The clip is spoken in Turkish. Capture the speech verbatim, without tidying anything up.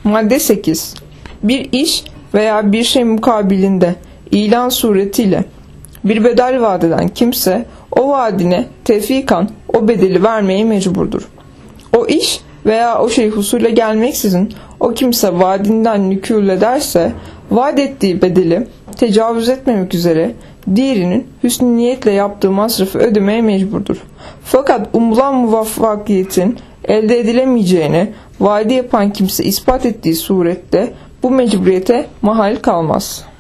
Madde sekiz. Bir iş veya bir şey mukabilinde ilan suretiyle bir bedel vaat eden kimse o vaadine tevfikan o bedeli vermeye mecburdur. O iş veya o şey husule gelmeksizin o kimse vaadinden nükûl ederse vaat ettiği bedeli tecavüz etmemek üzere diğerinin hüsnü niyetle yaptığı masrafı ödemeye mecburdur. Fakat umulan muvaffakiyetin elde edilemeyeceğini vaadi yapan kimse ispat ettiği surette bu mecburiyete mahal kalmaz.